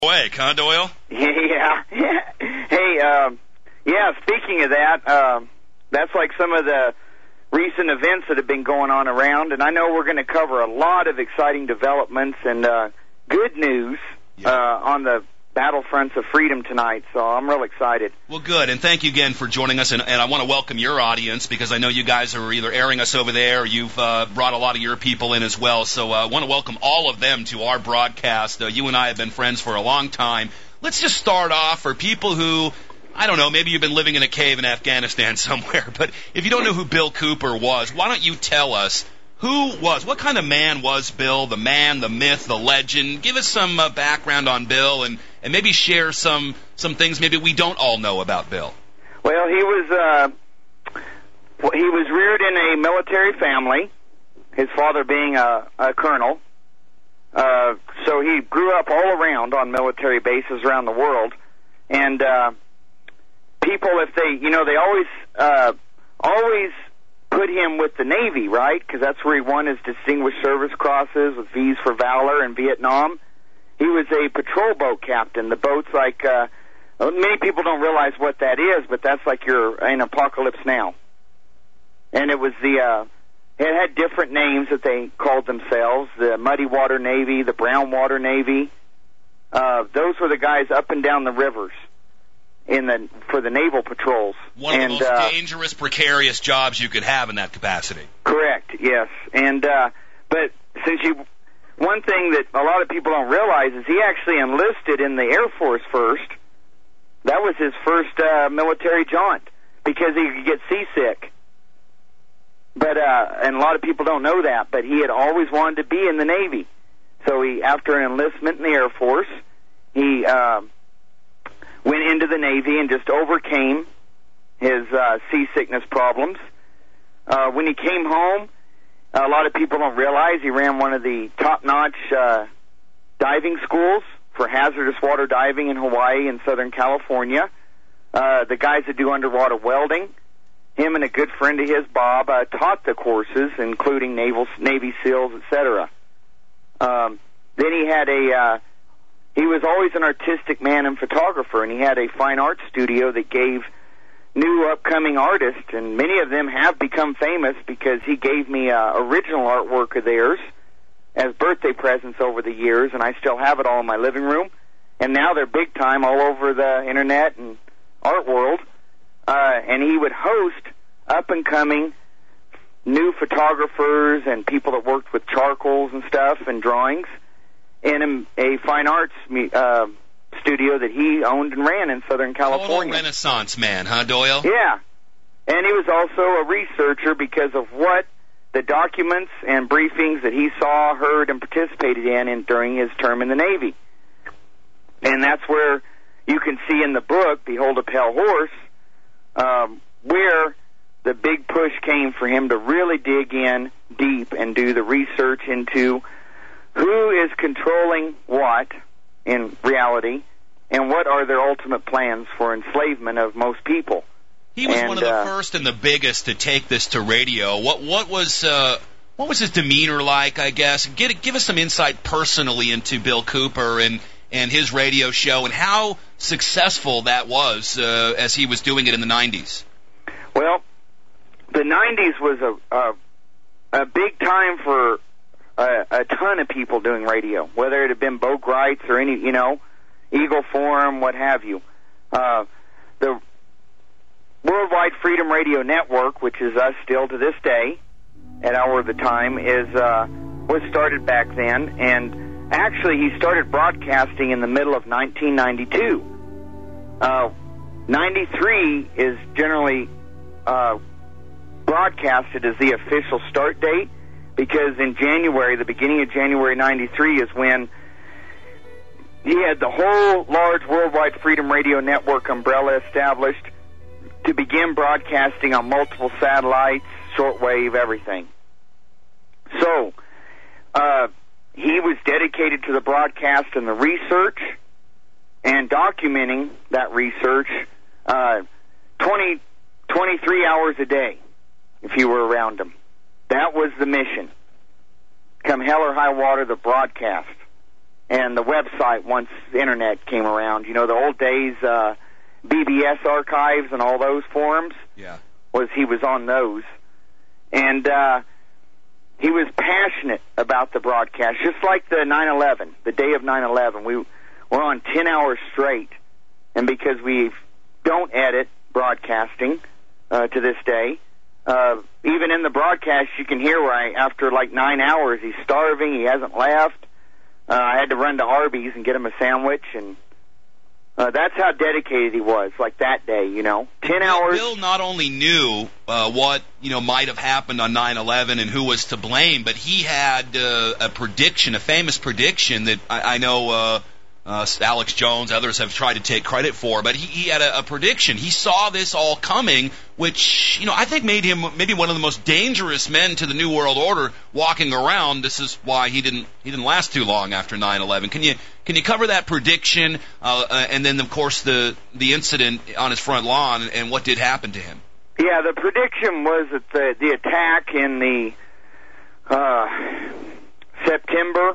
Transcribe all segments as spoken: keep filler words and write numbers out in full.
Wake, huh, Doyle? Yeah. Hey, um, yeah, speaking of that, um, that's like some of the recent events that have been going on around, and I know we're going to cover a lot of exciting developments and uh, good news yeah. uh, on the battlefronts of freedom tonight, so I'm real excited. Well, good, and thank you again for joining us, and, and I want to welcome your audience, because I know you guys are either airing us over there, or you've uh, brought a lot of your people in as well, so uh, I want to welcome all of them to our broadcast. Uh, you and I have been friends for a long time. Let's just start off for people who, I don't know, maybe you've been living in a cave in Afghanistan somewhere, but if you don't know who Bill Cooper was, why don't you tell us who was, what kind of man was Bill, the man, the myth, the legend? Give us some uh, background on Bill, and, and maybe share some some things maybe we don't all know about Bill. Well, he was uh, he was reared in a military family, his father being a, a colonel. Uh, so he grew up all around on military bases around the world. And uh, people, if they, you know, they always uh, always put him with the Navy, right? Because that's where he won his Distinguished Service Crosses with V's for Valor in Vietnam. He was a patrol boat captain. The boat's like, uh, many people don't realize what that is, but that's like you're in Apocalypse Now. And it was the, uh, it had different names that they called themselves, the Muddy Water Navy, the Brown Water Navy. Uh, those were the guys up and down the rivers in the for the naval patrols. One of and, the most uh, dangerous, precarious jobs you could have in that capacity. Correct, yes. And uh, but since you, one thing that a lot of people don't realize is he actually enlisted in the Air Force first. That was his first uh, military jaunt because he could get seasick. But uh, and a lot of people don't know that. But he had always wanted to be in the Navy. So he, after an enlistment in the Air Force, he uh, went into the Navy and just overcame his uh, seasickness problems. Uh, when he came home, a lot of people don't realize he ran one of the top-notch uh, diving schools for hazardous water diving in Hawaii and Southern California. Uh, the guys that do underwater welding, him and a good friend of his, Bob, uh, taught the courses, including naval, Navy SEALs, et cetera. Um, then he had a, uh, he was always an artistic man and photographer, and he had a fine art studio that gave new upcoming artists, and many of them have become famous because he gave me uh, original artwork of theirs as birthday presents over the years, and I still have it all in my living room. And now they're big time all over the internet and art world. Uh, and he would host up-and-coming new photographers and people that worked with charcoals and stuff and drawings in a, a fine arts uh, studio that he owned and ran in Southern California. Total Renaissance man, huh, Doyle? Yeah. And he was also a researcher because of what the documents and briefings that he saw, heard, and participated in, in during his term in the Navy. And that's where you can see in the book, Behold a Pale Horse, um, where the big push came for him to really dig in deep and do the research into who is controlling what in reality and what are their ultimate plans for enslavement of most people. He was and, one of the uh, first and the biggest to take this to radio. What what was uh, what was his demeanor like, I guess? Get, give us some insight personally into Bill Cooper and, and his radio show and how successful that was uh, as he was doing it in the nineties. Well, the nineties was a, a, a big time for a, a ton of people doing radio, whether it had been Bo Greitz or any, you know, Eagle Forum, what have you. Uh, the Worldwide Freedom Radio Network, which is us still to this day, at Hour of the Time, is uh, was started back then, and actually he started broadcasting in the middle of nineteen ninety-two. Uh, ninety-three is generally uh, broadcasted as the official start date, because in January, the beginning of January ninety-three is when he had the whole large Worldwide Freedom Radio Network umbrella established to begin broadcasting on multiple satellites, shortwave, everything. So, uh, he was dedicated to the broadcast and the research and documenting that research uh, twenty, twenty-three hours a day if you were around him. That was the mission. Come hell or high water, the broadcast. and the website once the internet came around. You know, the old days, uh, B B S archives and all those forums. Yeah. Was he was on those, and uh, he was passionate about the broadcast, just like the nine eleven, the day of nine eleven. We were on ten hours straight, and because we don't edit broadcasting uh, to this day, uh, even in the broadcast, you can hear where I, after like nine hours, he's starving, he hasn't left. Uh, I had to run to Arby's and get him a sandwich, and uh, that's how dedicated he was, like that day, you know. Ten Bill, hours. Bill not only knew uh, what, you know, might have happened on nine eleven and who was to blame, but he had uh, a prediction, a famous prediction that I, I know uh, uh, Alex Jones, others have tried to take credit for, but he, he had a, a prediction. He saw this all coming, which, you know, I think made him maybe one of the most dangerous men to the New World Order walking around. This is why he didn't he didn't last too long after nine eleven. Can you can you cover that prediction uh, uh, and then, of course, the the incident on his front lawn and, and what did happen to him? Yeah, the prediction was that the, the attack in the uh, September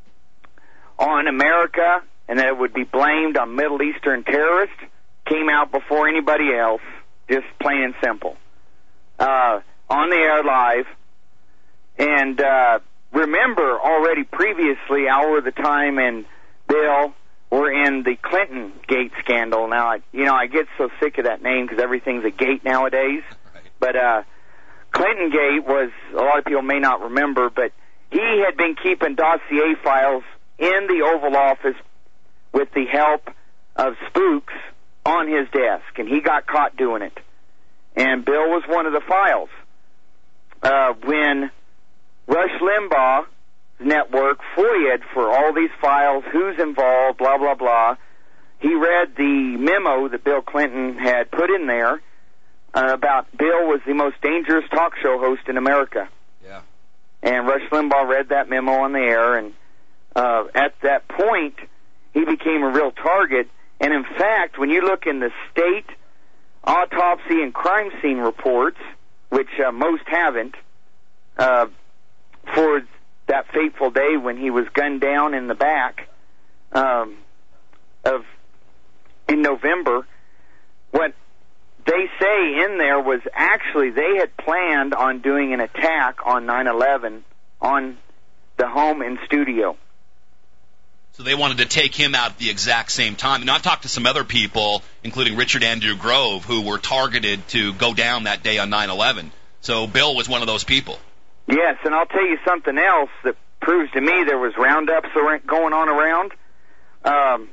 on America, and that it would be blamed on Middle Eastern terrorists, came out before anybody else, just plain and simple. Uh, on the air live, and uh, remember already previously, Hour of the Time and Bill were in the Clinton Gate scandal. Now, I, you know, I get so sick of that name because everything's a gate nowadays. Right. But uh, Clinton Gate was, a lot of people may not remember, but he had been keeping dossier files in the Oval Office with the help of spooks on his desk, and he got caught doing it. And Bill was one of the files. Uh, when Rush Limbaugh network F O IA'd for all these files, who's involved, blah, blah, blah, he read the memo that Bill Clinton had put in there uh, about Bill was the most dangerous talk show host in America. Yeah. And Rush Limbaugh read that memo on the air, and uh, at that point, he became a real target. And in fact, when you look in the state autopsy and crime scene reports, which uh, most haven't, uh, for that fateful day when he was gunned down in the back um, of in November, what they say in there was actually they had planned on doing an attack on nine eleven on the home and studio. So they wanted to take him out at the exact same time. And I've talked to some other people, including Richard Andrew Grove, who were targeted to go down that day on nine eleven. So Bill was one of those people. Yes, and I'll tell you something else that proves to me there was roundups going on around. Um,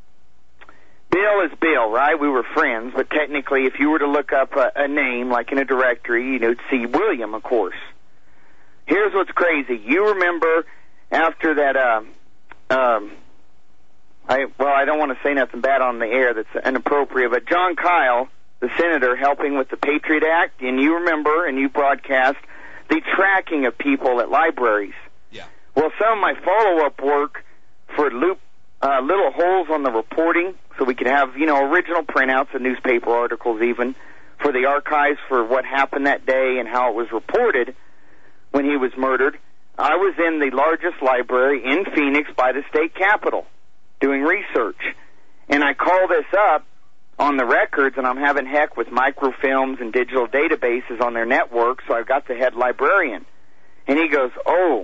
Bill is Bill, right? We were friends, but technically if you were to look up a, a name, like in a directory, you know, you'd see William, of course. Here's what's crazy. You remember after that... Uh, Um, I well, I don't want to say nothing bad on the air that's inappropriate, but John Kyle, the senator, helping with the Patriot Act, and you remember, and you broadcast, the tracking of people at libraries. Yeah. Well, some of my follow-up work for loop uh, little holes on the reporting, so we could have, you know, original printouts of newspaper articles even, for the archives for what happened that day and how it was reported when he was murdered. I was in the largest library in Phoenix by the state capitol doing research. And I call this up on the records, and I'm having heck with microfilms and digital databases on their network, so I've got the head librarian. And he goes, "Oh,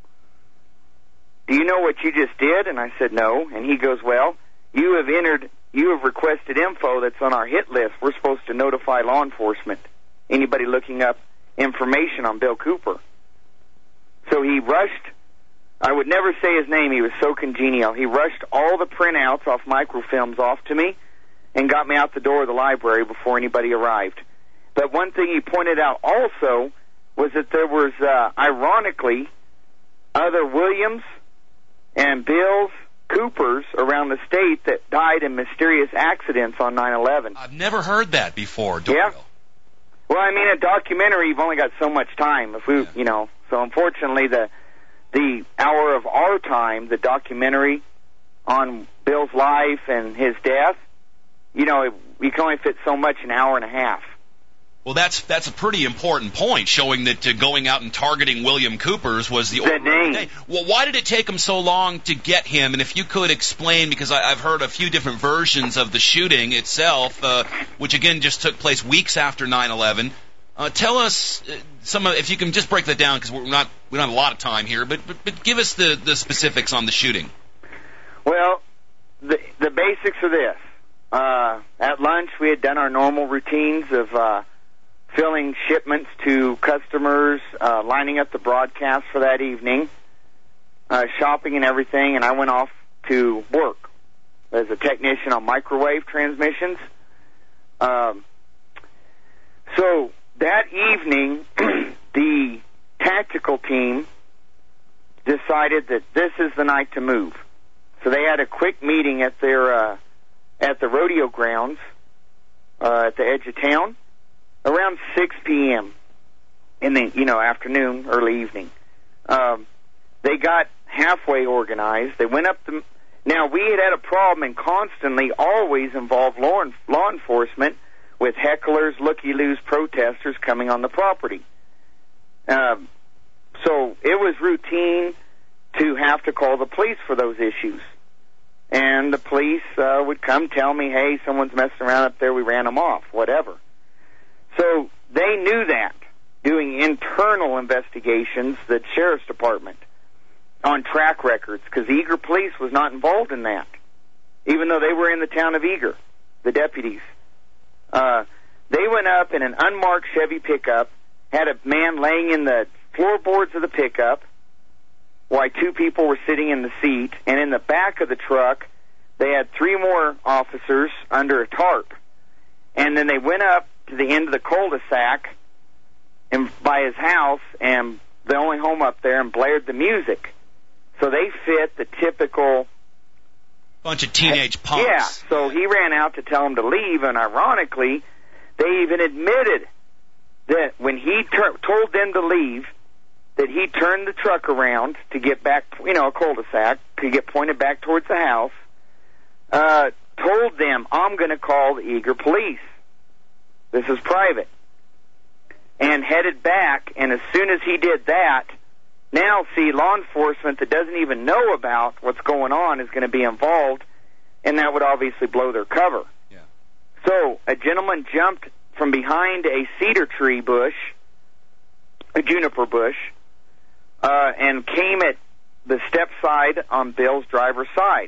do you know what you just did?" And I said, "No." And he goes, "Well, you have entered, you have requested info that's on our hit list. We're supposed to notify law enforcement, anybody looking up information on Bill Cooper." So he rushed, I would never say his name, he was so congenial. He rushed all the printouts off microfilms off to me and got me out the door of the library before anybody arrived. But one thing he pointed out also was that there was, uh, ironically, other Williams and Bills, Coopers around the state that died in mysterious accidents on nine eleven. I've never heard that before, Doyle. Yeah. Well, I mean, a documentary, you've only got so much time. If we, Yeah. you know, so unfortunately, the the Hour of Our Time, the documentary on Bill's life and his death, you know, it, you can only fit so much an hour and a half. Well, that's that's a pretty important point, showing that uh, going out and targeting William Coopers was the order of the day. Well, why did it take him so long to get him? And if you could explain, because I, I've heard a few different versions of the shooting itself, uh, which again just took place weeks after nine eleven. Uh, tell us uh, some of, if you can just break that down, because we're not we don't have a lot of time here, but but, but give us the, the specifics on the shooting. Well, the the basics are this. Uh, at lunch, we had done our normal routines of uh, filling shipments to customers, uh, lining up the broadcast for that evening, uh, shopping and everything, and I went off to work as a technician on microwave transmissions. Um, so that evening, the tactical team decided that this is the night to move. So they had a quick meeting at their uh, at the rodeo grounds uh, at the edge of town around six p.m. in the you know afternoon, early evening. Um, they got halfway organized. They went up the. Now we had had a problem and constantly always involved law law enforcement with hecklers, looky-loos, protesters coming on the property. Um, so it was routine to have to call the police for those issues. And the police uh, would come tell me, hey, someone's messing around up there, we ran them off, whatever. So they knew that, doing internal investigations, the sheriff's department, on track records, because the Eager police was not involved in that, even though they were in the town of Eager, the deputies. Uh, they went up in an unmarked Chevy pickup, had a man laying in the floorboards of the pickup, while two people were sitting in the seat, and in the back of the truck, they had three more officers under a tarp. And then they went up to the end of the cul-de-sac and by his house, and the only home up there, and blared the music. So they fit the typical... bunch of teenage punks. Yeah, so he ran out to tell them to leave, and ironically, they even admitted that when he ter- told them to leave, that he turned the truck around to get back, you know, a cul-de-sac, to get pointed back towards the house, uh, told them, I'm going to call the Eager police. This is private. And headed back, and as soon as he did that, now, see, law enforcement that doesn't even know about what's going on is going to be involved, and that would obviously blow their cover. Yeah. So a gentleman jumped from behind a cedar tree bush, a juniper bush, uh, and came at the step side on Bill's driver's side.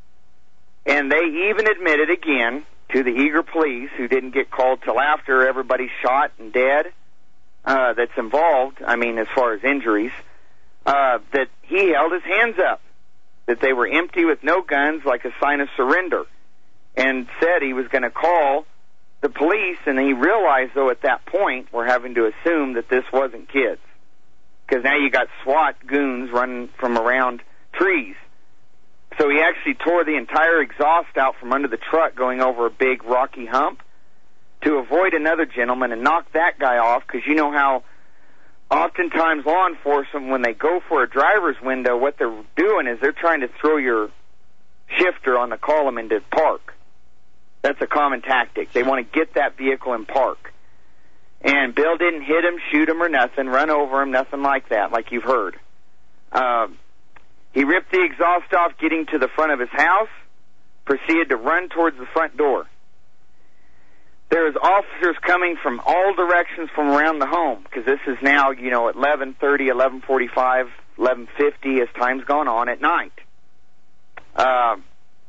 And they even admitted again to the Eager police, who didn't get called till after everybody's shot and dead, uh, that's involved, I mean, as far as injuries, uh, that he held his hands up, that they were empty with no guns, like a sign of surrender, and said he was going to call the police, and he realized, though, at that point, we're having to assume that this wasn't kids, because now you got SWAT goons running from around trees. So he actually tore the entire exhaust out from under the truck going over a big rocky hump to avoid another gentleman and knock that guy off, because you know how oftentimes law enforcement, when they go for a driver's window, what they're doing is they're trying to throw your shifter on the column into park. That's a common tactic. They want to get that vehicle in park. And Bill didn't hit him, shoot him, or nothing, run over him, nothing like that, like you've heard. Um, he ripped the exhaust off, getting to the front of his house, proceeded to run towards the front door. There's officers coming from all directions from around the home, because this is now, you know, at eleven thirty, eleven forty-five, eleven fifty, as time's gone on at night. Um,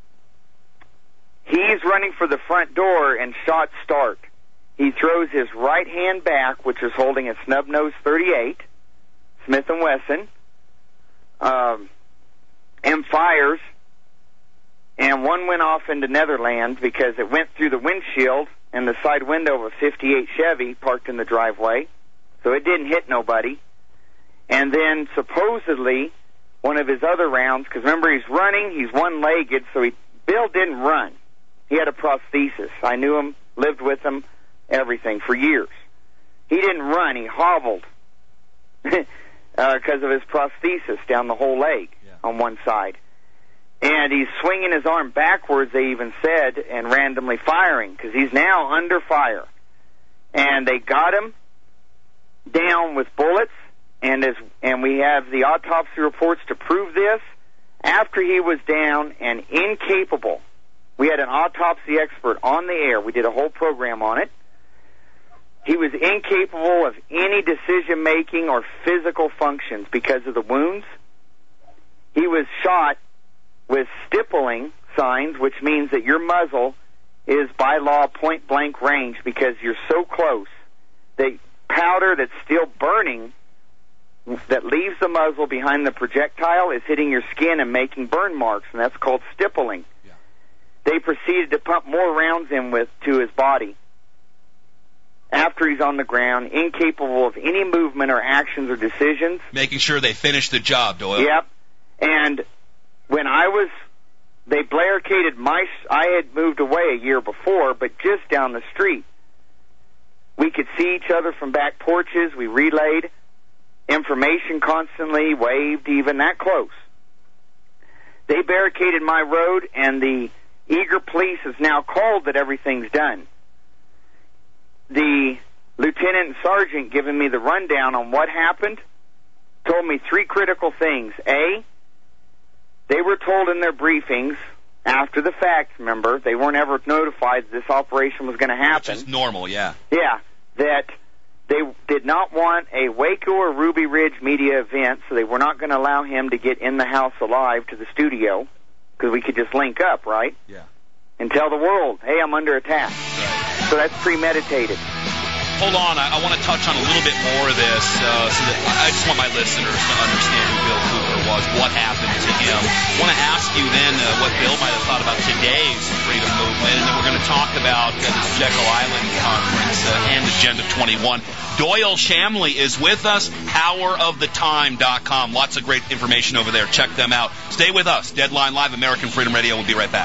he's running for the front door, and shots start. He throws his right hand back, which is holding a snub-nosed thirty-eight, Smith and Wesson, um, and fires, and one went off into Netherlands because it went through the windshield and the side window of a fifty-eight Chevy parked in the driveway, so it didn't hit nobody. And then supposedly one of his other rounds, because remember he's running, he's one-legged, so he Bill didn't run. He had a prosthesis. I knew him, lived with him, everything for years. He didn't run, he hobbled because uh, of his prosthesis down the whole leg yeah. on one side. And he's swinging his arm backwards, they even said, and randomly firing, because he's now under fire. and they got him down with bullets, and as and we have the autopsy reports to prove this. After he was down and incapable, we had an autopsy expert on the air. We did a whole program on it. He was incapable of any decision-making or physical functions because of the wounds. He was shot with stippling signs, which means that your muzzle is by law point-blank range because you're so close. The powder that's still burning that leaves the muzzle behind the projectile is hitting your skin and making burn marks, and that's called stippling. Yeah. They proceeded to pump more rounds in with to his body. After he's on the ground, incapable of any movement or actions or decisions. Making sure they finish the job, Doyle. Yep. And when I was, they barricaded my, I had moved away a year before, but just down the street. We could see each other from back porches. We relayed information constantly, waved even that close. They barricaded my road, and the eager police is now called that everything's done. The lieutenant and sergeant giving me the rundown on what happened told me three critical things. A, they were told in their briefings after the fact, remember, they weren't ever notified that this operation was going to happen. Which is normal, yeah. Yeah, that they did not want a Waco or Ruby Ridge media event, so they were not going to allow him to get in the house alive to the studio, because we could just link up, right? Yeah. And tell the world, hey, I'm under attack. Right. So that's premeditated. Hold on, I, I want to touch on a little bit more of this, uh, so that I just want my listeners to understand who Bill Cooper was, what happened to him. I want to ask you then uh, what Bill might have thought about today's freedom movement, and then we're going to talk about uh, this Jekyll Island conference uh, and Agenda twenty-one. Doyle Shamley is with us, power of the time dot com. Lots of great information over there. Check them out. Stay with us. Deadline Live, American Freedom Radio. We'll be right back.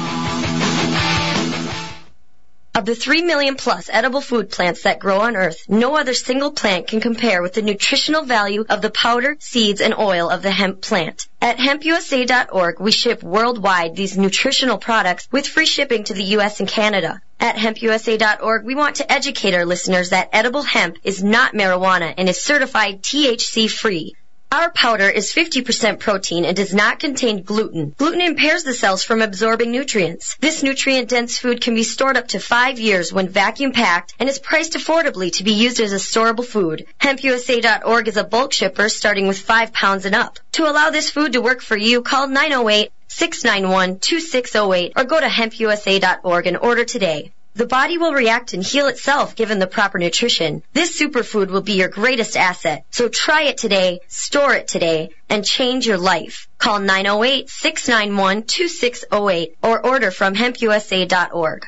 Of the three million plus edible food plants that grow on Earth, no other single plant can compare with the nutritional value of the powder, seeds, and oil of the hemp plant. At hemp U S A dot org, we ship worldwide these nutritional products with free shipping to the U S and Canada. At hemp U S A dot org, we want to educate our listeners that edible hemp is not marijuana and is certified T H C-free. Our powder is fifty percent protein and does not contain gluten. Gluten impairs the cells from absorbing nutrients. This nutrient-dense food can be stored up to five years when vacuum-packed and is priced affordably to be used as a storable food. hemp U S A dot org is a bulk shipper starting with five pounds and up. To allow this food to work for you, call nine oh eight, six nine one, two six oh eight or go to hemp U S A dot org and order today. The body will react and heal itself given the proper nutrition. This superfood will be your greatest asset. So try it today, store it today, and change your life. Call nine oh eight, six nine one, two six oh eight or order from hemp U S A dot org.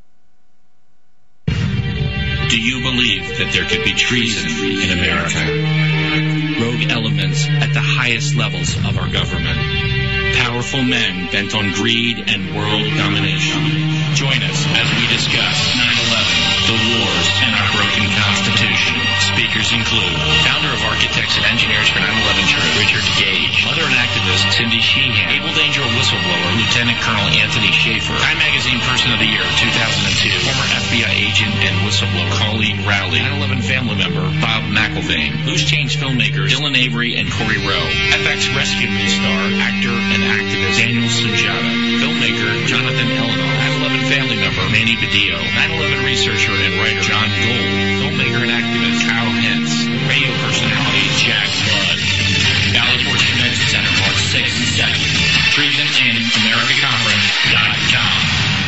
Do you believe that there could be treason in America? Rogue elements at the highest levels of our government. Powerful men bent on greed and world domination. Join us as we discuss nine eleven, the wars, and our broken Constitution. Speakers include founder of Architects and Engineers for nine eleven Truth, Richard Gage, mother and activist Cindy Sheehan, Able Danger whistleblower Lieutenant Colonel Anthony Schaefer, Time Magazine Person of the Year two thousand two, former F B I agent and whistleblower Colleen Rowley, nine eleven family member Bob McIlvaine, Loose Change filmmakers Dylan Avery and Corey Rowe, F X Rescue Me star, actor and activist Daniel Sujata, filmmaker Jonathan Eleanor, nine eleven family member Manny Badillo, nine eleven researcher and writer John Gold, filmmaker and activist Kyle Hentz, radio personality Jack Blood. Dallas Sports Convention Center, March sixth and seventh. Treason in America Conference dot com.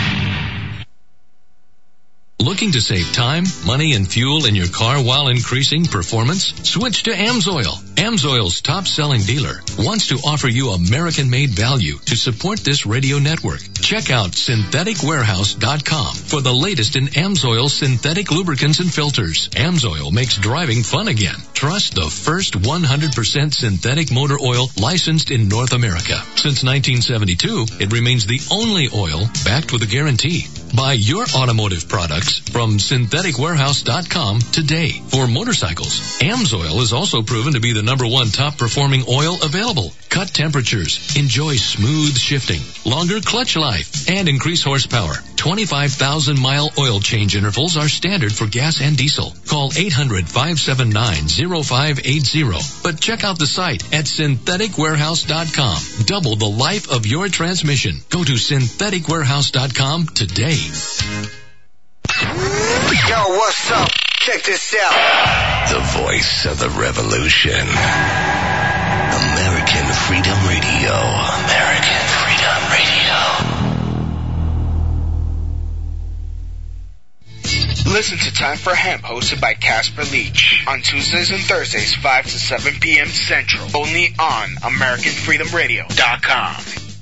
Looking to save time, money, and fuel in your car while increasing performance? Switch to AMSOIL. AMSOIL's top-selling dealer wants to offer you American-made value to support this radio network. Check out synthetic warehouse dot com for the latest in AMSOIL synthetic lubricants and filters. AMSOIL makes driving fun again. Trust the first one hundred percent synthetic motor oil licensed in North America. Since nineteen seventy-two, it remains the only oil backed with a guarantee. Buy your automotive products from synthetic warehouse dot com today. For motorcycles, AMSOIL is also proven to be the number one top-performing oil available. Cut temperatures, enjoy smooth shifting, longer clutch life, and increase horsepower. twenty-five thousand mile oil change intervals are standard for gas and diesel. Call eight hundred, five seven nine, zero five eight zero. But check out the site at synthetic warehouse dot com. Double the life of your transmission. Go to synthetic warehouse dot com today. Yo, what's up? Check this out. The voice of the revolution. American Freedom Radio. American Freedom Radio. Listen to Time for Hemp, hosted by Casper Leach, on Tuesdays and Thursdays, five to seven p.m. Central, only on American Freedom Radio dot com.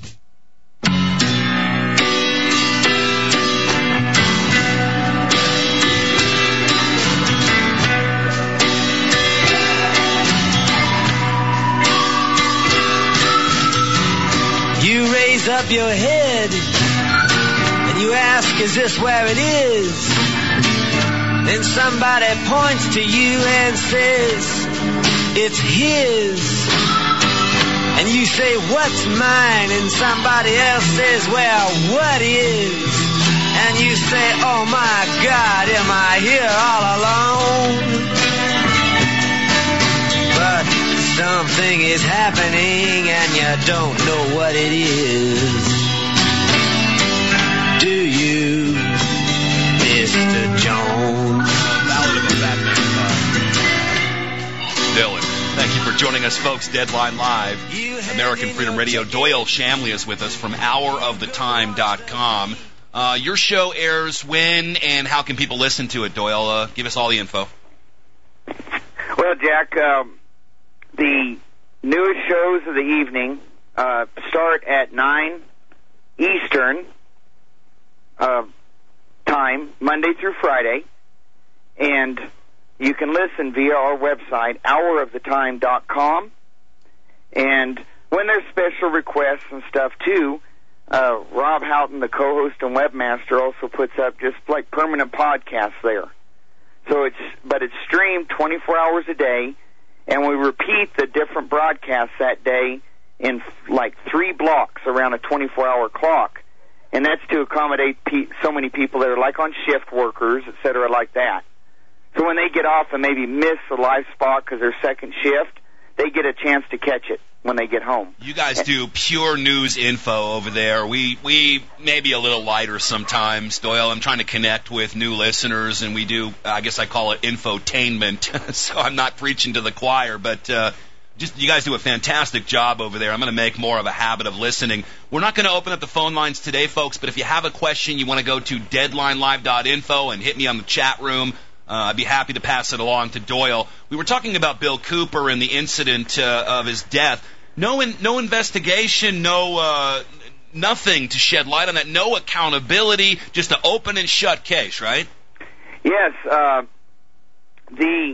You raise up your head and you ask, is this where it is? Then somebody points to you and says, it's his. And you say, what's mine? And somebody else says, well, what is? And you say, oh my God, am I here all alone? But something is happening and you don't know what it is. Do you, Mister Jones? Ballad of a Batman. Dylan. Thank you for joining us, folks. Deadline Live, American Freedom Radio. Doyle Shamley is with us from hour of the time dot com. Uh, your show airs when and how can people listen to it, Doyle? Uh, give us all the info. Well, Jack, um, the newest shows of the evening uh, start at nine Eastern uh, time, Monday through Friday, and you can listen via our website, hour of the time dot com. And when there's special requests and stuff, too, uh, Rob Houghton, the co-host and webmaster, also puts up just like permanent podcasts there. So it's, but it's streamed twenty-four hours a day, and we repeat the different broadcasts that day in like three blocks around a twenty-four hour clock. And that's to accommodate pe- so many people that are like on shift workers, et cetera, like that. So when they get off and maybe miss the live spot because they're second shift, they get a chance to catch it when they get home. You guys do pure news info over there. We we may be a little lighter sometimes, Doyle. I'm trying to connect with new listeners, and we do, I guess I call it infotainment, so I'm not preaching to the choir, but uh, just you guys do a fantastic job over there. I'm going to make more of a habit of listening. We're not going to open up the phone lines today, folks, but if you have a question, you want to go to deadline live dot info and hit me on the chat room. Uh, I'd be happy to pass it along to Doyle. We were talking about Bill Cooper and the incident uh, of his death. No, in, no investigation, no uh, nothing to shed light on that. No accountability, just an open and shut case, right? Yes. Uh, the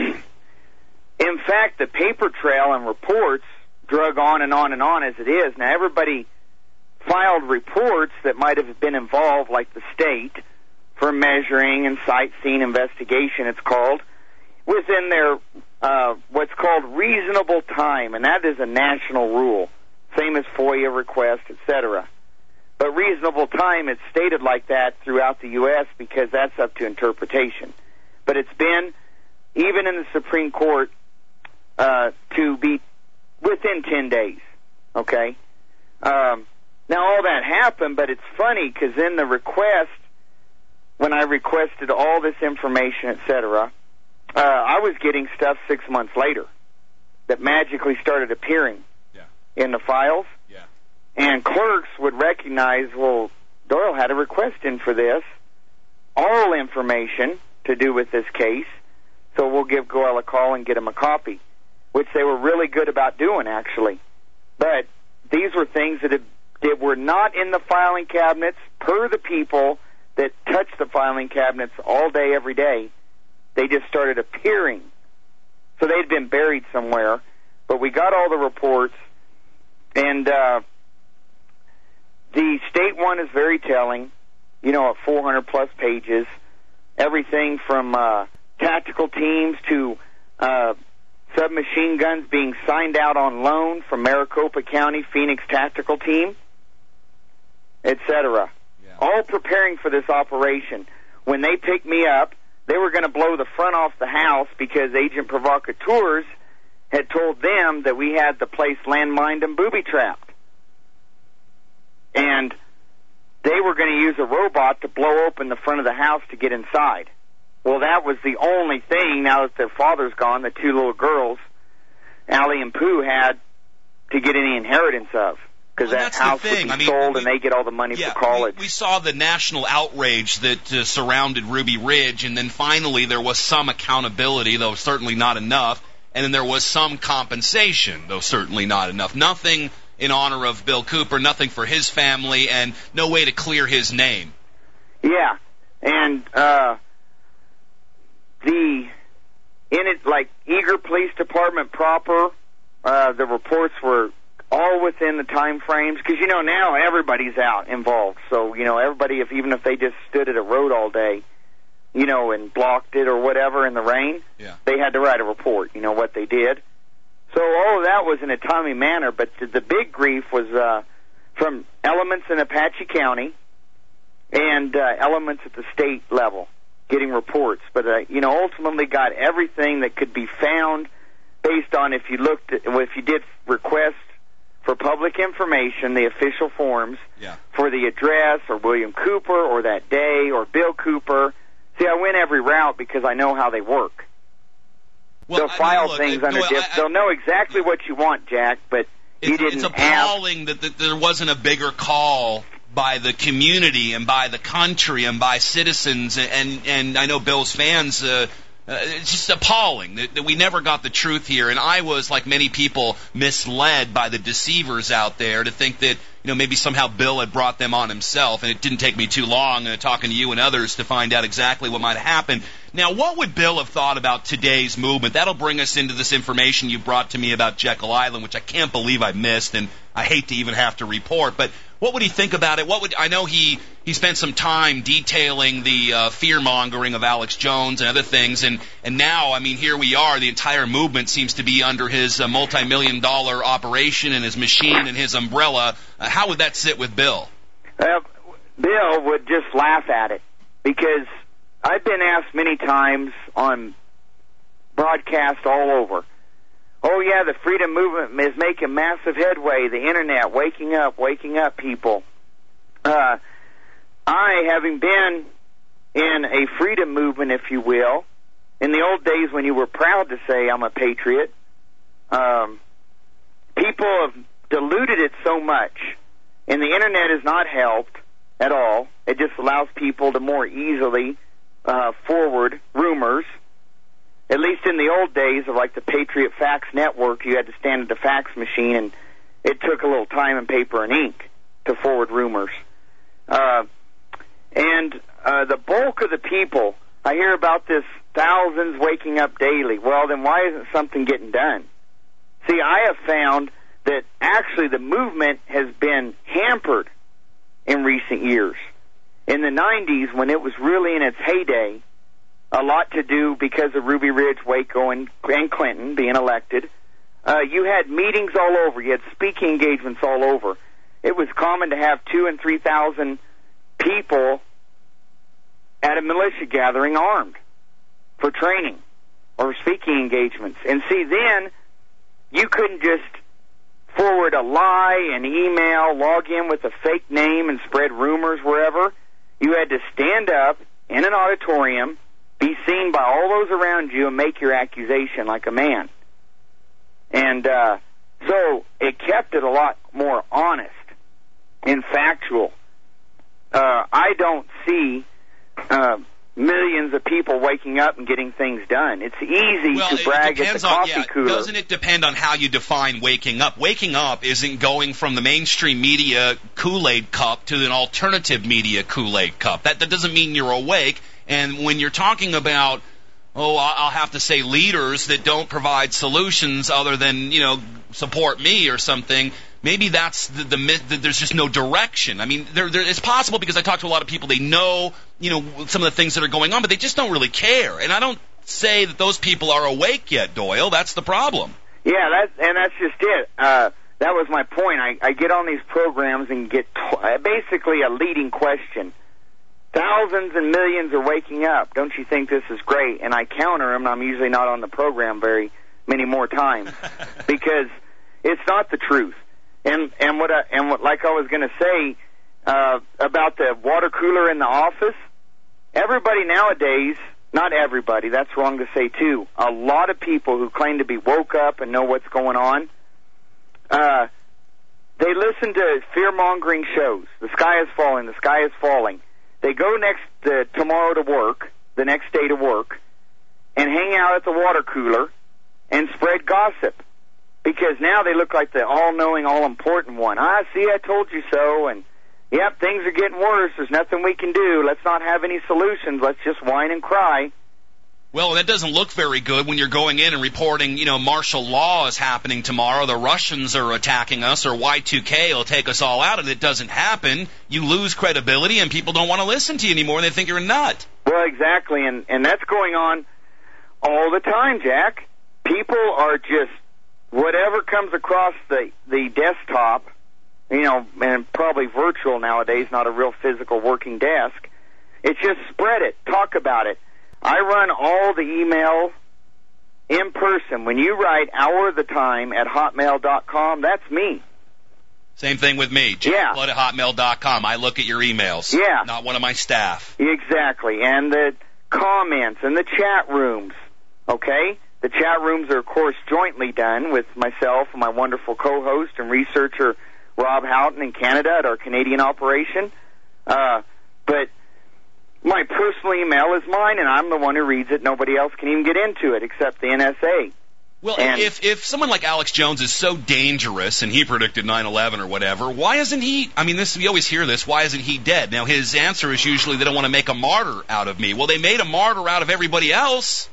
in fact, the paper trail and reports drug on and on and on as it is. Now, everybody filed reports that might have been involved, like the state, for measuring and sightseeing investigation, it's called, within their uh, what's called reasonable time, and that is a national rule, same as FOIA request, et cetera. But reasonable time, it's stated like that throughout the U S because that's up to interpretation. But it's been, even in the Supreme Court, uh, to be within ten days, okay? Um, now, all that happened, but it's funny because in the request, when I requested all this information, et cetera, uh, I was getting stuff six months later that magically started appearing yeah. in the files. Yeah. And clerks would recognize, well, Doyle had a request in for this, all information to do with this case, so we'll give Doyle a call and get him a copy, which they were really good about doing, actually. But these were things that, had, that were not in the filing cabinets per the people that touched the filing cabinets all day, every day. They just started appearing. So they'd been buried somewhere. But we got all the reports, and uh, the state one is very telling, you know, at four hundred plus pages. Everything from uh, tactical teams to uh, submachine guns being signed out on loan from Maricopa County Phoenix Tactical Team, et cetera. Yeah. all preparing for this operation. When they picked me up, they were going to blow the front off the house because Agent Provocateurs had told them that we had the place landmined and booby-trapped. And they were going to use a robot to blow open the front of the house to get inside. Well, that was the only thing, now that their father's gone, the two little girls, Allie and Pooh, had to get any inheritance of. Because well, that house would be I mean, sold we, and they get all the money yeah, for college. We, we saw the national outrage that uh, surrounded Ruby Ridge, and then finally there was some accountability, though certainly not enough, and then there was some compensation, though certainly not enough. Nothing in honor of Bill Cooper, nothing for his family, and no way to clear his name. Yeah, and uh, the, in it, like, Eager Police Department proper, uh, the reports were all within the time frames, because, you know, now everybody's out involved. So, you know, everybody, if even if they just stood at a road all day, you know, and blocked it or whatever in the rain, yeah. they had to write a report, you know, what they did. So all of that was in a timely manner, but the, the big grief was uh, from elements in Apache County and uh, elements at the state level getting reports. But, uh, you know, ultimately got everything that could be found based on if you looked at, if you did request for public information, the official forms, yeah. for the address or William Cooper or that day or Bill Cooper. See, I went every route because I know how they work. Well, they'll file I mean, look, things I, under no, diff. I, I, they'll know exactly what you want, Jack, but you didn't It's have... appalling that, that there wasn't a bigger call by the community and by the country and by citizens, and, and, and I know Bill's fans... Uh, Uh, it's just appalling that, that we never got the truth here, and I was, like many people, misled by the deceivers out there to think that, you know, maybe somehow Bill had brought them on himself, and it didn't take me too long uh, talking to you and others to find out exactly what might happen. Now, what would Bill have thought about today's movement? That'll bring us into this information you brought to me about Jekyll Island, which I can't believe I missed, and I hate to even have to report, but what would he think about it? What would I know he, he spent some time detailing the uh, fear-mongering of Alex Jones and other things, and, and now, I mean, here we are. The entire movement seems to be under his uh, multi-million dollar operation and his machine and his umbrella. Uh, how would that sit with Bill? Uh, Bill would just laugh at it, because I've been asked many times on broadcast all over, oh, yeah, the freedom movement is making massive headway, the Internet, waking up, waking up, people. Uh, I, having been in a freedom movement, if you will, in the old days when you were proud to say, I'm a patriot, um, people have diluted it so much, and the Internet has not helped at all. It just allows people to more easily uh, forward rumors. At least in the old days of like the Patriot Fax Network, you had to stand at the fax machine, and it took a little time and paper and ink to forward rumors. Uh, and uh, the bulk of the people, I hear about this thousands waking up daily. Well, then why isn't something getting done? See, I have found that actually the movement has been hampered in recent years. In the nineties, when it was really in its heyday, a lot to do because of Ruby Ridge, Waco, and, and Clinton being elected. Uh, you had meetings all over. You had speaking engagements all over. It was common to have two and three thousand people at a militia gathering armed for training or speaking engagements. And see, then you couldn't just forward a lie, an email, log in with a fake name and spread rumors wherever. You had to stand up in an auditorium, be seen by all those around you, and make your accusation like a man. And uh, so it kept it a lot more honest and factual. Uh, I don't see uh, millions of people waking up and getting things done. It's easy well, to brag at the on, coffee yeah, cooler. Doesn't it depend on how you define waking up? Waking up isn't going from the mainstream media Kool-Aid cup to an alternative media Kool-Aid cup. That, that doesn't mean you're awake. And when you're talking about, oh, I'll have to say leaders that don't provide solutions other than, you know, support me or something, maybe that's the, the, the there's just no direction. I mean, there, there, it's possible because I talk to a lot of people, they know, you know, some of the things that are going on, but they just don't really care. And I don't say that those people are awake yet, Doyle. That's the problem. Yeah, that, and that's just it. Uh, that was my point. I, I get on these programs and get t- basically a leading question. Thousands and millions are waking up. Don't you think this is great? And I counter them. I'm usually not on the program very many more times because it's not the truth. And and what I, and what like I was going to say uh, about the water cooler in the office. Everybody nowadays, not everybody. That's wrong to say too. A lot of people who claim to be woke up and know what's going on. Uh, they listen to fear-mongering shows. The sky is falling. The sky is falling. They go next uh, tomorrow to work, the next day to work, and hang out at the water cooler and spread gossip. Because now they look like the all-knowing, all-important one. Ah, see, I told you so, and, yep, things are getting worse. There's nothing we can do. Let's not have any solutions. Let's just whine and cry. Well, that doesn't look very good when you're going in and reporting, you know, martial law is happening tomorrow, the Russians are attacking us, or Y two K will take us all out, and it doesn't happen. You lose credibility, and people don't want to listen to you anymore, and they think you're a nut. Well, exactly, and, and that's going on all the time, Jack. People are just, whatever comes across the, the desktop, you know, and probably virtual nowadays, not a real physical working desk, it's just spread it, talk about it. I run all the email in person. When you write hour of the time at hotmail dot com, that's me. Same thing with me. Yeah. Blood at hotmail dot com. I look at your emails. Yeah. Not one of my staff. Exactly. And the comments and the chat rooms, okay? The chat rooms are, of course, jointly done with myself and my wonderful co-host and researcher, Rob Houghton, in Canada at our Canadian operation. Uh, but my personal email is mine, and I'm the one who reads it. Nobody else can even get into it except the N S A. Well, and if if someone like Alex Jones is so dangerous and he predicted nine eleven or whatever, why isn't he, I mean, this we always hear this, why isn't he dead? Now, his answer is usually they don't want to make a martyr out of me. Well, they made a martyr out of everybody else.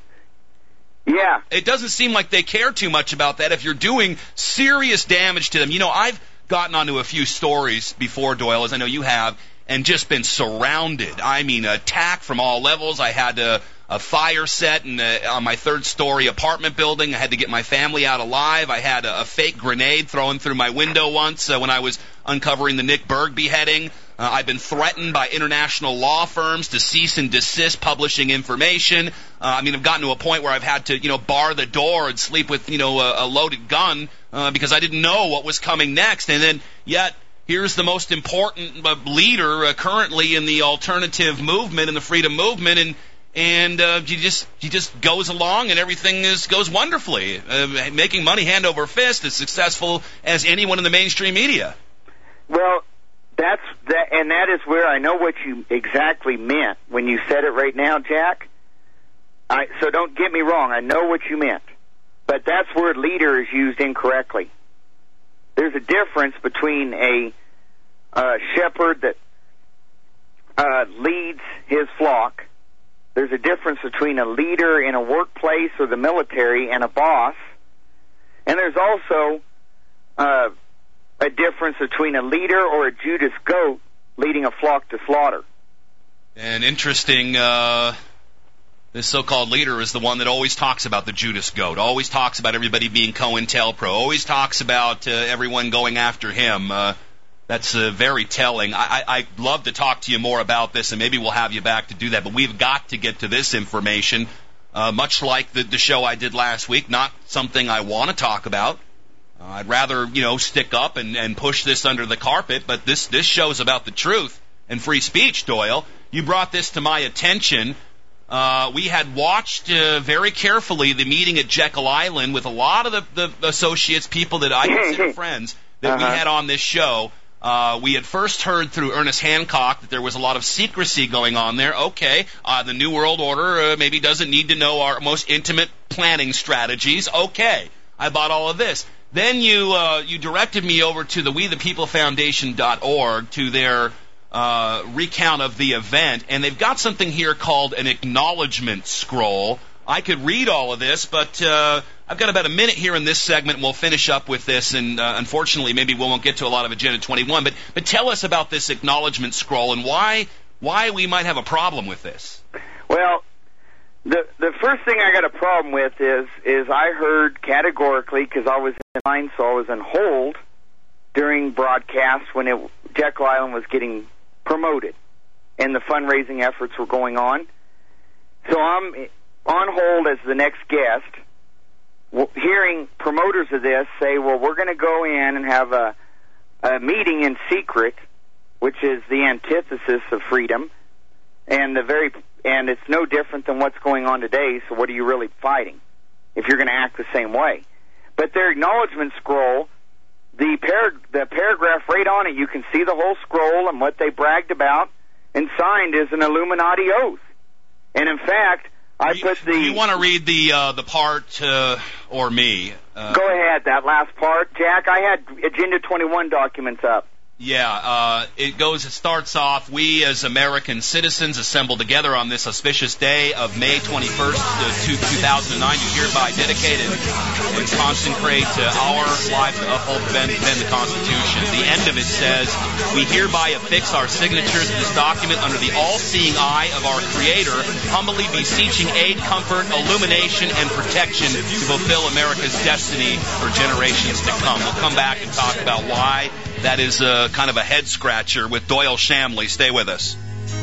Yeah. It doesn't seem like they care too much about that if you're doing serious damage to them. You know, I've gotten onto a few stories before, Doyle, as I know you have, and just been surrounded. I mean, attack from all levels. I had a, a fire set in the, on my third-story apartment building. I had to get my family out alive. I had a, a fake grenade thrown through my window once uh, when I was uncovering the Nick Berg beheading. Uh, I've been threatened by international law firms to cease and desist publishing information. Uh, I mean, I've gotten to a point where I've had to, you know, bar the door and sleep with, you know, a, a loaded gun uh, because I didn't know what was coming next. And then, yet, here's the most important uh, leader uh, currently in the alternative movement, in the freedom movement, and and uh, he just he just goes along and everything is goes wonderfully, uh, making money hand over fist, as successful as anyone in the mainstream media. Well, that's that, and that is where I know what you exactly meant when you said it right now, Jack. I, so don't get me wrong, I know what you meant, but that's where leader is used incorrectly. There's a difference between a uh, shepherd that uh, leads his flock. There's a difference between a leader in a workplace or the military and a boss. And there's also uh, a difference between a leader or a Judas goat leading a flock to slaughter. And interesting, uh, this so-called leader is the one that always talks about the Judas goat, always talks about everybody being COINTELPRO, always talks about uh, everyone going after him. Uh, that's uh, very telling. I, I, I'd love to talk to you more about this, and maybe we'll have you back to do that, but we've got to get to this information, uh, much like the, the show I did last week, not something I want to talk about. Uh, I'd rather, you know, stick up and, and push this under the carpet, but this, this show's about the truth and free speech, Doyle. You brought this to my attention. Uh, we had watched uh, very carefully the meeting at Jekyll Island with a lot of the, the associates, people that I consider friends, that uh-huh. we had on this show. Uh, we had first heard through Ernest Hancock that there was a lot of secrecy going on there. Okay, uh, the New World Order uh, maybe doesn't need to know our most intimate planning strategies. Okay, I bought all of this. Then you uh, you directed me over to the we the people foundation dot org to their uh, recount of the event, and they've got something here called an acknowledgement scroll. I could read all of this, but uh, I've got about a minute here in this segment, and we'll finish up with this, and uh, unfortunately maybe we won't get to a lot of Agenda twenty-one, but, but tell us about this acknowledgement scroll and why why we might have a problem with this. Well, the the first thing I got a problem with is is I heard categorically, because I was in line, so I was on hold during broadcasts when it, Jekyll Island was getting promoted and the fundraising efforts were going on. So I'm on hold as the next guest, hearing promoters of this say, well, we're going to go in and have a, a meeting in secret, which is the antithesis of freedom, and the very and it's no different than what's going on today, so what are you really fighting if you're going to act the same way? But their acknowledgement scroll, the, par- the paragraph right on it, you can see the whole scroll and what they bragged about, and signed is an Illuminati oath. And in fact, I you, put the... You want to read the uh, the part, uh, or me? Uh, Go ahead, that last part. Jack, I had Agenda twenty-one documents up. Yeah, uh, it goes, it starts off, we as American citizens assemble together on this auspicious day of May twenty-first, uh, two thousand nine, do hereby dedicate and, and consecrate to our lives to uphold, defend, defend the Constitution. The end of it says, we hereby affix our signatures to this document under the all-seeing eye of our Creator, humbly beseeching aid, comfort, illumination, and protection to fulfill America's destiny for generations to come. We'll come back and talk about why that is uh, kind of a head-scratcher with Doyle Shamley. Stay with us.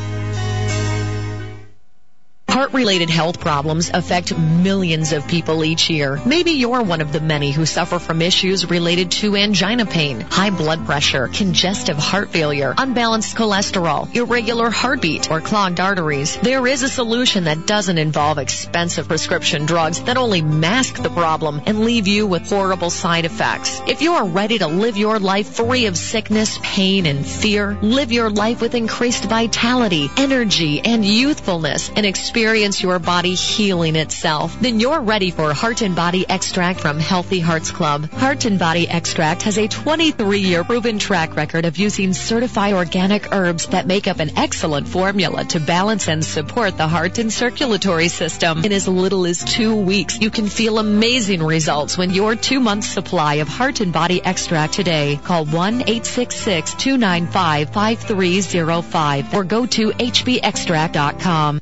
Heart-related health problems affect millions of people each year. Maybe you're one of the many who suffer from issues related to angina pain, high blood pressure, congestive heart failure, unbalanced cholesterol, irregular heartbeat, or clogged arteries. There is a solution that doesn't involve expensive prescription drugs that only mask the problem and leave you with horrible side effects. If you are ready to live your life free of sickness, pain, and fear, live your life with increased vitality, energy, and youthfulness, and experience Experience your body healing itself, then you're ready for Heart and Body Extract from Healthy Hearts Club. Heart and Body Extract has a twenty-three year proven track record of using certified organic herbs that make up an excellent formula to balance and support the heart and circulatory system. In as little as two weeks, you can feel amazing results when your two-month supply of Heart and Body Extract today. Call one eight six six, two nine five, five three zero five or go to h b extract dot com.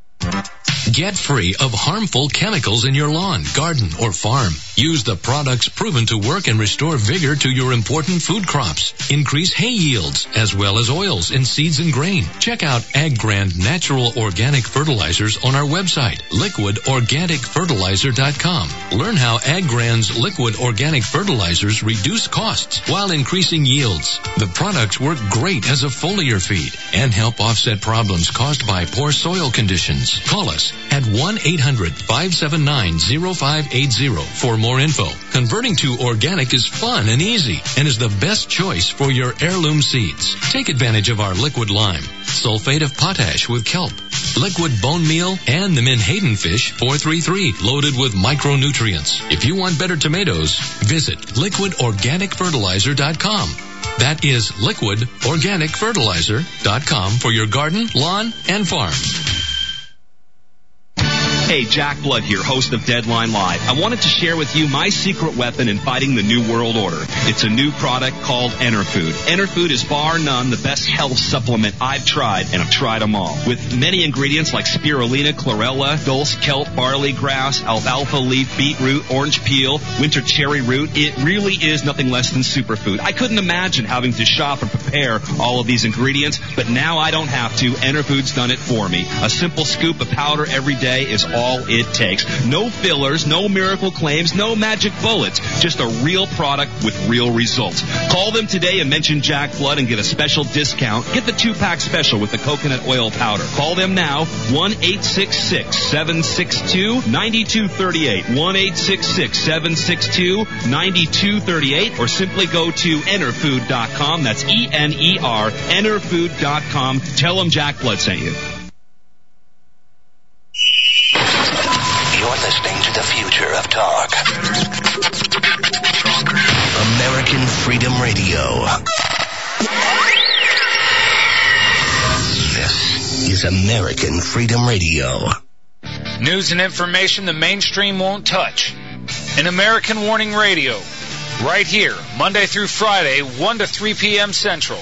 Get free of harmful chemicals in your lawn, garden, or farm. Use the products proven to work and restore vigor to your important food crops. Increase hay yields, as well as oils in seeds and grain. Check out AgGrand Natural Organic Fertilizers on our website, liquid organic fertilizer dot com. Learn how AgGrand's liquid organic fertilizers reduce costs while increasing yields. The products work great as a foliar feed and help offset problems caused by poor soil conditions. Call us at one eight hundred, five seven nine, zero five eight zero for more info. Converting to organic is fun and easy and is the best choice for your heirloom seeds. Take advantage of our liquid lime, sulfate of potash with kelp, liquid bone meal, and the Menhaden fish four three three loaded with micronutrients. If you want better tomatoes, visit liquid organic fertilizer dot com. That is liquid organic fertilizer dot com for your garden, lawn, and farm. Hey, Jack Blood here, host of Deadline Live. I wanted to share with you my secret weapon in fighting the New World Order. It's a new product called Enerfood. Enerfood is bar none the best health supplement I've tried, and I've tried them all. With many ingredients like spirulina, chlorella, dulse, kelp, barley grass, alfalfa leaf, beetroot, orange peel, winter cherry root, it really is nothing less than superfood. I couldn't imagine having to shop and prepare all of these ingredients, but now I don't have to. Enerfood's done it for me. A simple scoop of powder every day is all all it takes. No fillers, no miracle claims, no magic bullets. Just a real product with real results. Call them today and mention Jack Blood and get a special discount. Get the two-pack special with the coconut oil powder. Call them now, one eight six six, seven six two, nine two three eight, one eight six six, seven six two, nine two three eight, or simply go to enerfood dot com. That's E N E R, enerfood dot com. Tell them Jack Blood sent you. You're listening to the future of talk. American Freedom Radio. This is American Freedom Radio. News and information the mainstream won't touch. An American Warning Radio. Right here, Monday through Friday, one to three p.m. Central.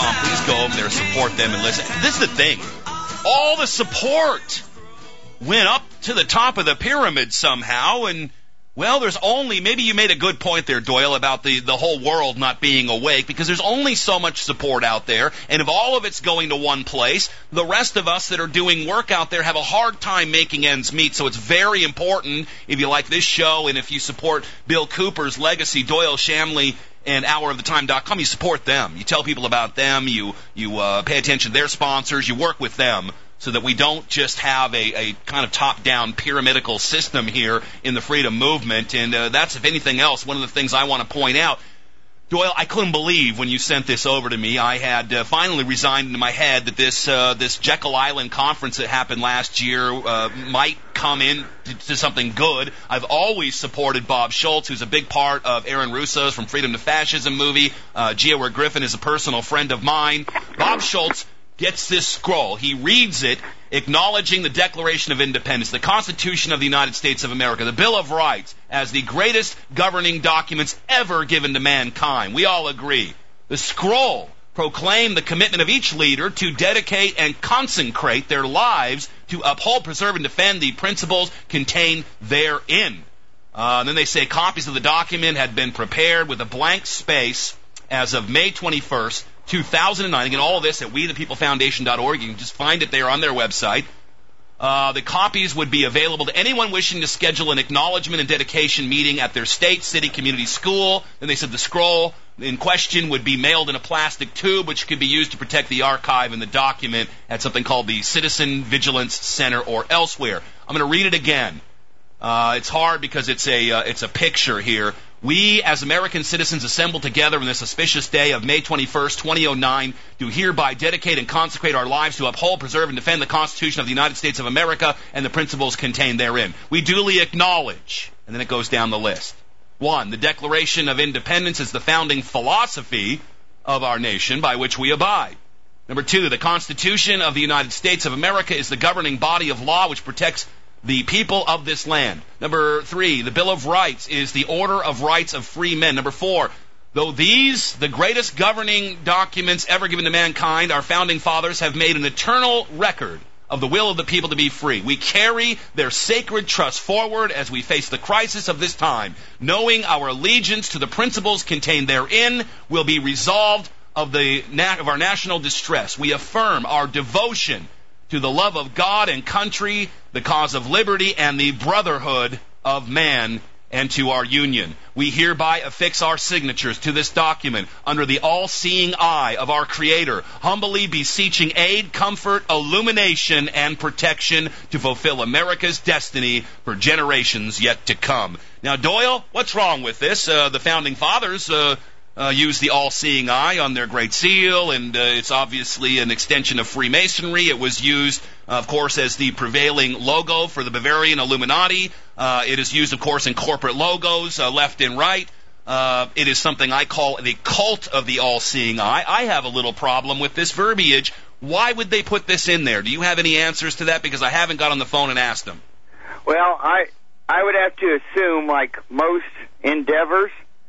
com. Please go over there, support them, and listen. This is the thing. All the support went up to the top of the pyramid somehow, and, well, there's only, maybe you made a good point there, Doyle, about the, the whole world not being awake, because there's only so much support out there, and if all of it's going to one place, the rest of us that are doing work out there have a hard time making ends meet. So it's very important, if you like this show, and if you support Bill Cooper's legacy, Doyle Shamley, and hour of the time dot com, you support them. You tell people about them. You you uh, pay attention to their sponsors. You work with them so that we don't just have a, a kind of top-down pyramidical system here in the freedom movement. And uh, that's, if anything else, one of the things I want to point out. Doyle, I couldn't believe when you sent this over to me. I had uh, finally resigned into my head that this uh, this Jekyll Island conference that happened last year uh, might come in to, to something good. I've always supported Bob Schultz, who's a big part of Aaron Russo's From Freedom to Fascism movie. Uh, Gia Ware Griffin is a personal friend of mine. Bob Schultz gets this scroll. He reads it, acknowledging the Declaration of Independence, the Constitution of the United States of America, the Bill of Rights, as the greatest governing documents ever given to mankind. We all agree. The scroll proclaimed the commitment of each leader to dedicate and consecrate their lives to uphold, preserve, and defend the principles contained therein. Uh, and then they say copies of the document had been prepared with a blank space as of May twenty-first, two thousand nine. Again, all of this at we the people foundation dot org. You can just find it there on their website. Uh, the copies would be available to anyone wishing to schedule an acknowledgement and dedication meeting at their state, city, community, school. Then they said the scroll in question would be mailed in a plastic tube, which could be used to protect the archive and the document at something called the Citizen Vigilance Center or elsewhere. I'm going to read it again. Uh, it's hard because it's a uh, it's a picture here. We, as American citizens assembled together on this auspicious day of May twenty-first, two thousand nine, do hereby dedicate and consecrate our lives to uphold, preserve, and defend the Constitution of the United States of America and the principles contained therein. We duly acknowledge, and then it goes down the list. One, the Declaration of Independence is the founding philosophy of our nation by which we abide. Number two, the Constitution of the United States of America is the governing body of law which protects the people of this land. Number three, the Bill of Rights is the order of rights of free men. Number four, though these, the greatest governing documents ever given to mankind, our founding fathers have made an eternal record of the will of the people to be free. We carry their sacred trust forward as we face the crisis of this time, knowing our allegiance to the principles contained therein will be resolved of, the, of our national distress. We affirm our devotion to the love of God and country, the cause of liberty, and the brotherhood of man, and to our union. We hereby affix our signatures to this document under the all-seeing eye of our Creator, humbly beseeching aid, comfort, illumination, and protection to fulfill America's destiny for generations yet to come. Now, Doyle, what's wrong with this? Uh, the Founding Fathers uh, uh, used the all-seeing eye on their Great Seal, and uh, it's obviously an extension of Freemasonry. It was used, uh, of course, as the prevailing logo for the Bavarian Illuminati. Uh, it is used, of course, in corporate logos, uh, left and right. Uh, it is something I call the cult of the all-seeing eye. I have a little problem with this verbiage. Why would they put this in there? Do you have any answers to that? Because I haven't got on the phone and asked them. Well, I I would have to assume, like most endeavors,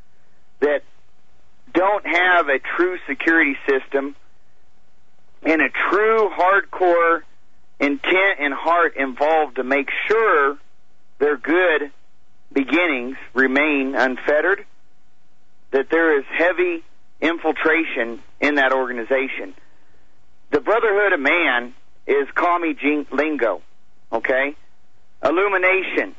that don't have a true security system and a true hardcore intent and heart involved to make sure their good beginnings remain unfettered, that there is heavy infiltration in that organization. The Brotherhood of Man is commie lingo, okay? Illumination,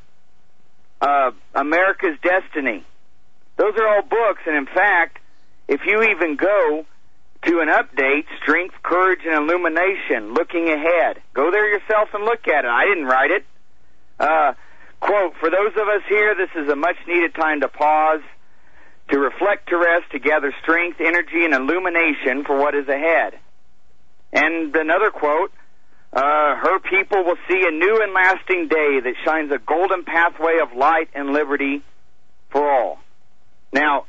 uh, America's Destiny. Those are all books, and in fact, if you even go to an update, Strength, Courage, and Illumination, Looking Ahead, go there yourself and look at it. I didn't write it. Uh, quote, for those of us here, this is a much-needed time to pause, to reflect, to rest, to gather strength, energy, and illumination for what is ahead. And another quote, uh, her people will see a new and lasting day that shines a golden pathway of light and liberty for all. Now,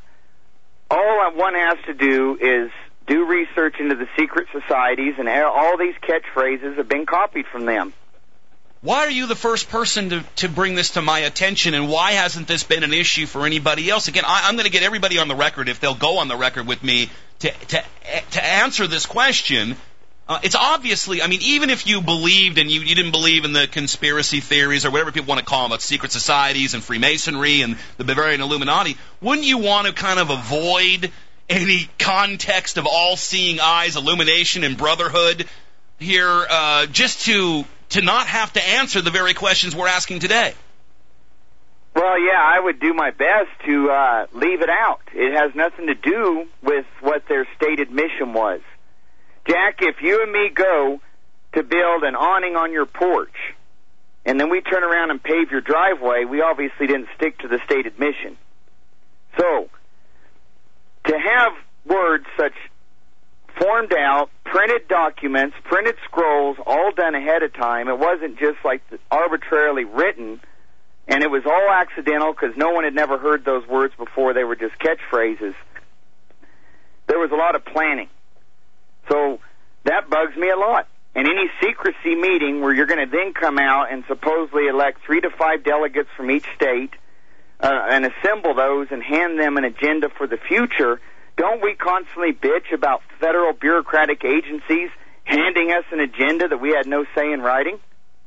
all one has to do is do research into the secret societies, and all these catchphrases have been copied from them. why are you the first person to, to bring this to my attention, and why hasn't this been an issue for anybody else? Again, I, I'm going to get everybody on the record, if they'll go on the record with me, to to, to answer this question. Uh, it's obviously, I mean, even if you believed and you, you didn't believe in the conspiracy theories or whatever people want to call them, about secret societies and Freemasonry and the Bavarian Illuminati, wouldn't you want to kind of avoid any context of all-seeing eyes, illumination, and brotherhood here, uh, just to to not have to answer the very questions we're asking today? Well, yeah, I would do my best to uh, leave it out. It has nothing to do with what their stated mission was. Jack, if you and me go to build an awning on your porch, and then we turn around and pave your driveway, we obviously didn't stick to the stated mission. So, to have words such formed out, printed documents, printed scrolls, all done ahead of time, it wasn't just like arbitrarily written, and it was all accidental because no one had never heard those words before. They were just catchphrases. There was a lot of planning. So that bugs me a lot. And any secrecy meeting where you're going to then come out and supposedly elect three to five delegates from each state uh, and assemble those and hand them an agenda for the future, don't we constantly bitch about federal bureaucratic agencies handing us an agenda that we had no say in writing?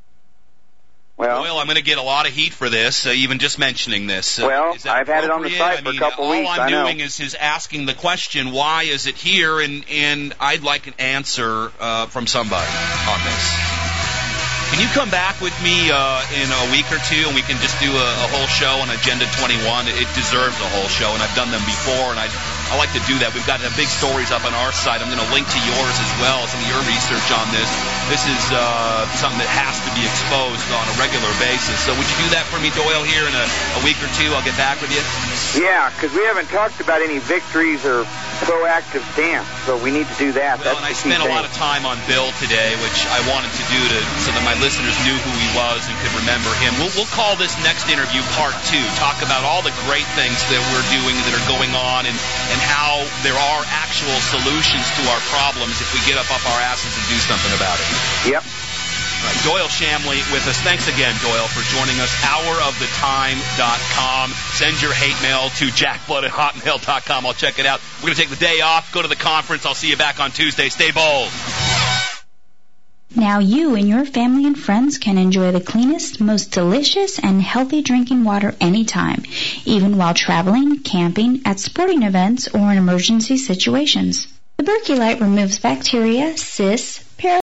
Well, Doyle, I'm going to get a lot of heat for this, uh, even just mentioning this. Uh, well, I've had it on the site I for mean, a couple all weeks. I'm I know. doing is, is asking the question, why is it here? And, and I'd like an answer uh, from somebody on this. Can you come back with me uh, in a week or two, and we can just do a, a whole show on Agenda twenty-one? It deserves a whole show, and I've done them before, and I I like to do that. We've got uh, big stories up on our site. I'm going to link to yours as well, some of your research on this. This is uh, something that has to be exposed on a regular basis. So would you do that for me, Doyle, here in a, a week or two? I'll get back with you. Yeah, because we haven't talked about any victories or proactive stance, so we need to do that. Well, That's and I the key spent a thing. lot of time on Bill today, which I wanted to do to so that my listeners knew who he was and could remember him. We'll, we'll call this next interview Part two. Talk about all the great things that we're doing that are going on, and, and how there are actual solutions to our problems if we get up off our asses and do something about it. Yep. All right, Doyle Shamley with us. Thanks again, Doyle, for joining us. hour of the time dot com. Send your hate mail to jackblood at hotmail dot com. I'll check it out. We're going to take the day off, go to the conference. I'll see you back on Tuesday. Stay bold. Now you and your family and friends can enjoy the cleanest, most delicious, and healthy drinking water anytime, even while traveling, camping, at sporting events, or in emergency situations. The Berkey Light removes bacteria, cysts,